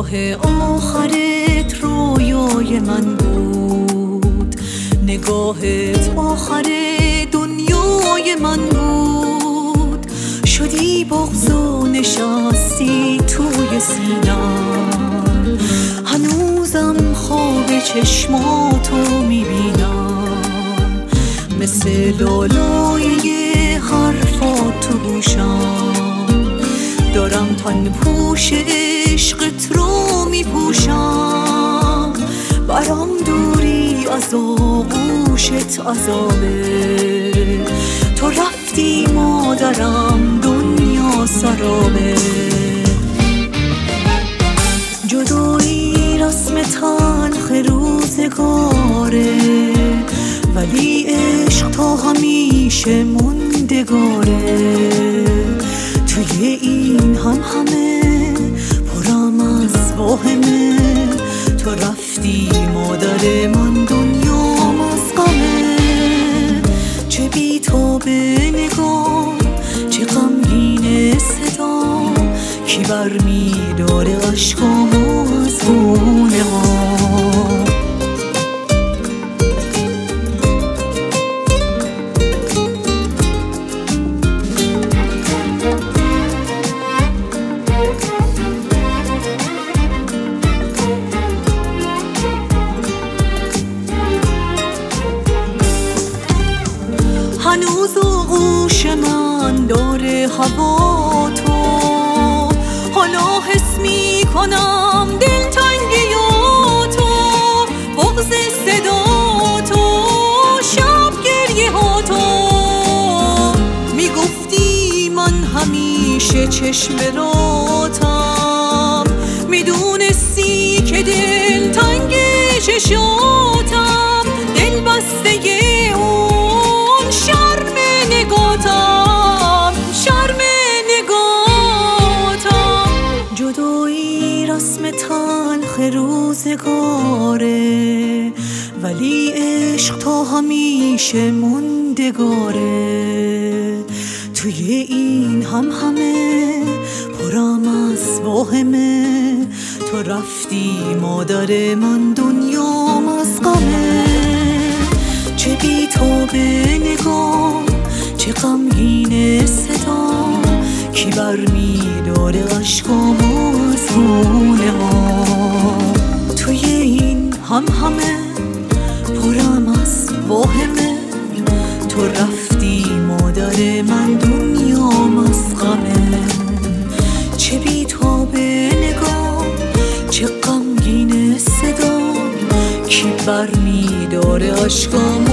نگاه آخرت رویای من بود، نگاهت آخر دنیای من بود. شدی بغض و نشستی توی سینم، هنوزم خواب چشماتو میبینم، مثل لالای حرفات تو گوشم. دارم تن پوش عشقت رو میپوشم، برام دوری از آغوشت عذابه. تو رفتی مادرم دنیا سرابه. جدایی رسم تلخ روزگاره، ولی عشق تا همیشه موندگاره. توی این همه پرم از واهمه، تو رفتی مادر من دنیام از غمه. چه بی‌تابه نگاه، چه غمگین صدا، کی برمی‌داره اشکامو از گونه ها. هنوز آغوش من داره هوا تو، حالا حس میکنم دلتنگیاتو، بغض صداتو، شب گریه ها تو. میگفتی من همیشه چشم راتم، میدونستی که دلتنگ چشاتم، دل بسته شرم نگاتم. جدایی رسم تلخ روزگاره، ولی عشق تا همیشه موندگاره. توی این همه پرم از واهمه، تو رفتی مادر من دنیام از غمه. چه بی‌تابه نگاه، چه غمگین صدا، کی برمی‌داره اشکامو از گونه ها. توی این همه پرم از واهمه، تو رفتی مادر من دنیام از غمه. چه بی‌تابه نگاه، چه غمگین صدا، کی برمی‌داره اشکامو